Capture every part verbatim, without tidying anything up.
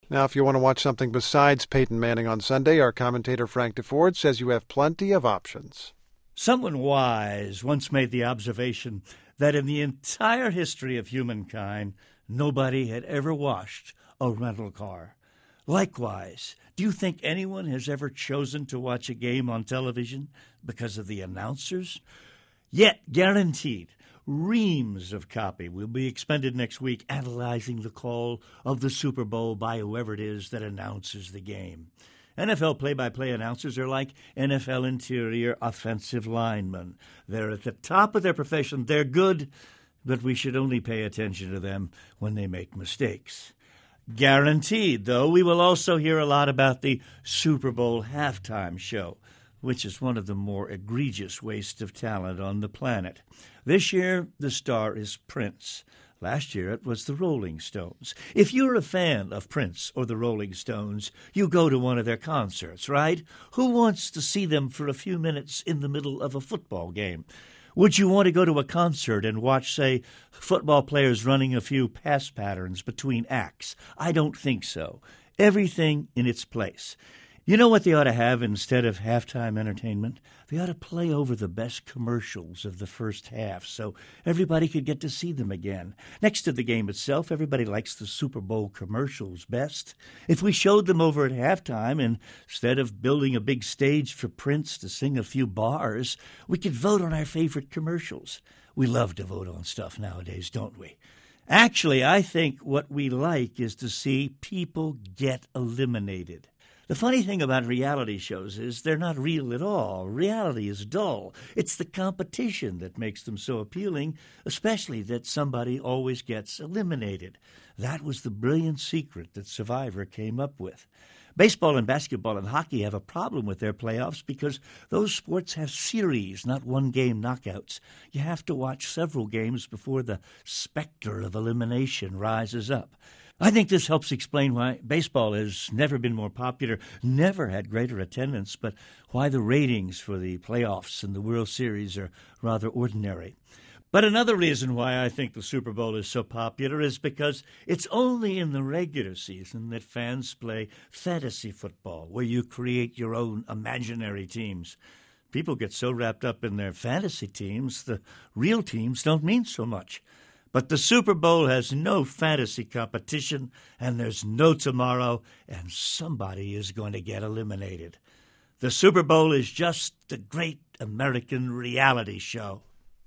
Now, if you want to watch something besides Peyton Manning on Sunday, our commentator Frank DeFord says you have plenty of options. Someone wise once made the observation that in the entire history of humankind, nobody had ever washed a rental car. Likewise, do you think anyone has ever chosen to watch a game on television because of the announcers? Yet, guaranteed, reams of copy will be expended next week analyzing the call of the Super Bowl by whoever it is that announces the game. N F L play-by-play announcers are like N F L interior offensive linemen. They're at the top of their profession. They're good, but we should only pay attention to them when they make mistakes. Guaranteed, though, we will also hear a lot about the Super Bowl halftime show, which is one of the more egregious wastes of talent on the planet. This year, the star is Prince. Last year, it was the Rolling Stones. If you're a fan of Prince or the Rolling Stones, you go to one of their concerts, right? Who wants to see them for a few minutes in the middle of a football game? Would you want to go to a concert and watch, say, football players running a few pass patterns between acts? I don't think so. Everything in its place. You know what they ought to have instead of halftime entertainment? They ought to play over the best commercials of the first half so everybody could get to see them again. Next to the game itself, everybody likes the Super Bowl commercials best. If we showed them over at halftime and instead of building a big stage for Prince to sing a few bars, we could vote on our favorite commercials. We love to vote on stuff nowadays, don't we? Actually, I think what we like is to see people get eliminated. The funny thing about reality shows is they're not real at all. Reality is dull. It's the competition that makes them so appealing, especially that somebody always gets eliminated. That was the brilliant secret that Survivor came up with. Baseball and basketball and hockey have a problem with their playoffs because those sports have series, not one-game knockouts. You have to watch several games before the specter of elimination rises up. I think this helps explain why baseball has never been more popular, never had greater attendance, but why the ratings for the playoffs and the World Series are rather ordinary. But another reason why I think the Super Bowl is so popular is because it's only in the regular season that fans play fantasy football, where you create your own imaginary teams. People get so wrapped up in their fantasy teams, the real teams don't mean so much. But the Super Bowl has no fantasy competition, and there's no tomorrow, and somebody is going to get eliminated. The Super Bowl is just a great American reality show.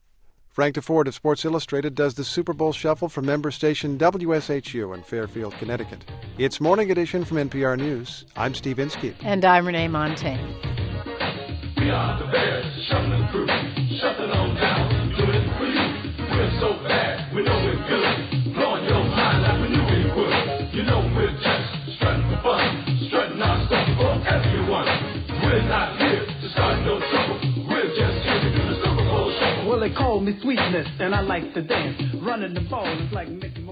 Frank DeFord of Sports Illustrated does the Super Bowl Shuffle for member station W S H U in Fairfield, Connecticut. It's Morning Edition from N P R News. I'm Steve Inskeep. And I'm Renee Montagne. We are the Bears, shuffling crew, shuffling on down, doing it for you. We're so bad, we know we're good, blowing your mind like we knew we would. You know we're just strutting for fun, strutting our stuff for everyone. We're not here to start no trouble, we're just here to do the Super Bowl Shuffle. Well, they call me Sweetness, and I like to dance. Running the ball is like making